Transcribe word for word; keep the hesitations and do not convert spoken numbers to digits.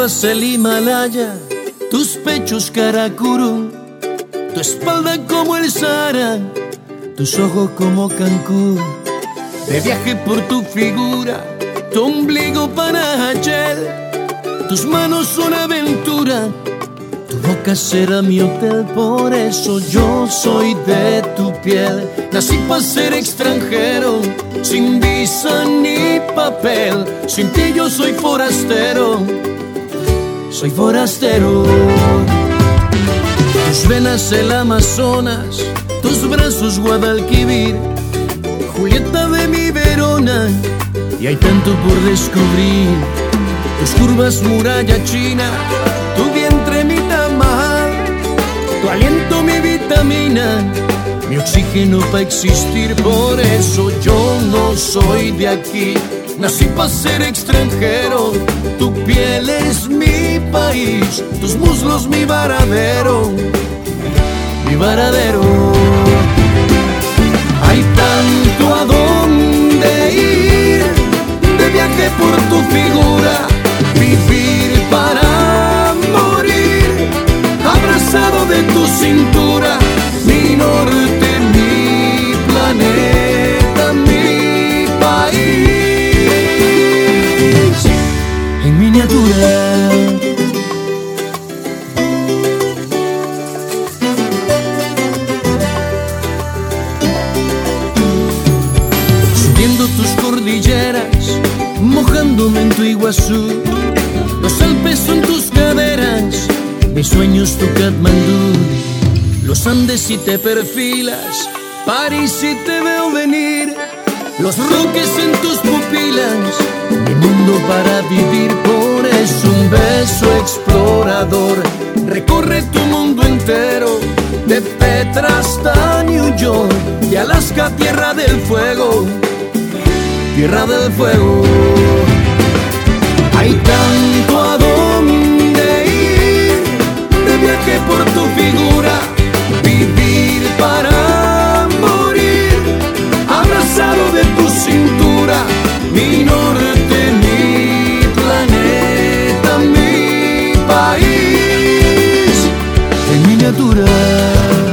curvas el Himalaya, tus pechos Karakuru, tu espalda como el Sahara, tus ojos como Cancún. De viaje por tu figura, tu ombligo para ayer, tus manos una aventura, tu boca será mi hotel. Por eso yo soy de tu piel. Nací para ser extranjero, sin visa ni papel. Sin ti yo soy forastero, soy forastero. Tus venas el Amazonas, tus brazos Guadalquivir, Julieta de mi Verona, y hay tanto por descubrir. Tus curvas muralla china, tu vientre mi tamal, tu aliento mi vitamina, mi oxígeno para existir. Por eso yo no soy de aquí, nací para ser extranjero. Tu piel es mi país, tus muslos mi varadero, mi varadero. Hay tanto a dónde ir, de viaje por tu figura, vivir para morir, abrazado de tu cintura, mi norte, mi planeta, mi país, en miniatura. Tus cordilleras, mojándome en tu Iguazú, los Alpes son tus caderas, mis sueños tu Katmandú. Los Andes si te perfilas, París si te veo venir, los Roques en tus pupilas, mi mundo para vivir. Por eso un beso explorador recorre tu mundo entero, de Petra hasta New York, de Alaska tierra del fuego, tierra del fuego. Hay tanto a dónde ir, de viaje por tu figura, vivir para morir, abrazado de tu cintura, mi norte, mi planeta, mi país, en miniatura.